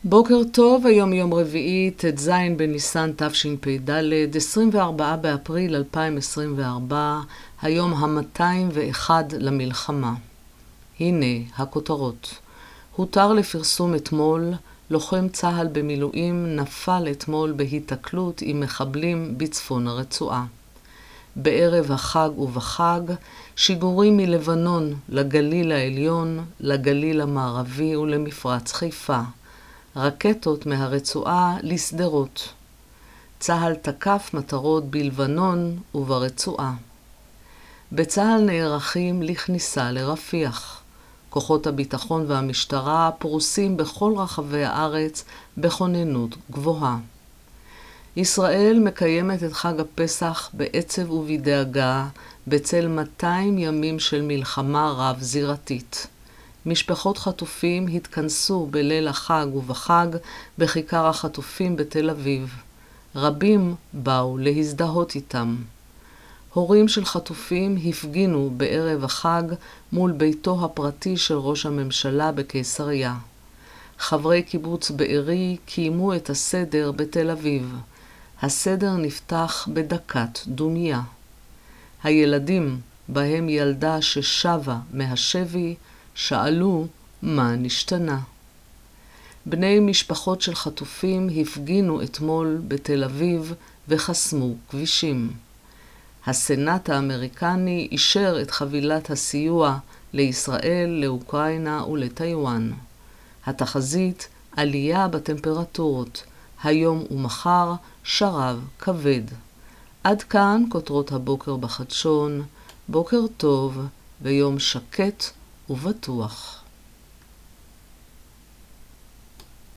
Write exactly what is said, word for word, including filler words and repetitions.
בוקר טוב, היום יום רביעי, ט"ז בניסן תשפ"ד, עשרים וארבעה באפריל אלפיים עשרים וארבע, היום ה-מאתיים ואחד למלחמה. הנה הכותרות. הותר לפרסום אתמול, לוחם צה"ל במילואים נפל אתמול בהיתקלות עם מחבלים בצפון הרצועה. בערב החג ובחג, שיגורים מלבנון לגליל העליון, לגליל המערבי ולמפרץ חיפה. רקטות מהרצועה לסדרות. צה"ל תקף מטרות בלבנון וברצועה. בצה"ל נערכים לכניסה לרפיח. כוחות הביטחון והמשטרה פרוסים בכל רחבי הארץ בכוננות גבוהה. ישראל מקיימת את חג הפסח בעצב ובדאגה בצל מאתיים ימים של מלחמה רב-זירתית. משפחות חטופים התכנסו בליל החג ובחג בכיכר החטופים בתל אביב. רבים באו להזדהות איתם. הורים של חטופים הפגינו בערב החג מול ביתו הפרטי של ראש הממשלה בקיסריה. חברי קיבוץ בארי קיימו את הסדר בתל אביב. הסדר נפתח בדקת דומיה. הילדים, בהם ילדה ששבה מהשבי, שאלו מה נשתנה. בני משפחות של חטופים הפגינו אתמול בתל אביב וחסמו כבישים. הסנאט האמריקני אישר את חבילת הסיוע לישראל, לאוקראינה ולטיואן. התחזית, עלייה בטמפרטורות, היום ומחר שרב כבד. עד כאן כותרות הבוקר בחדשון, בוקר טוב ויום שקט ובטוח.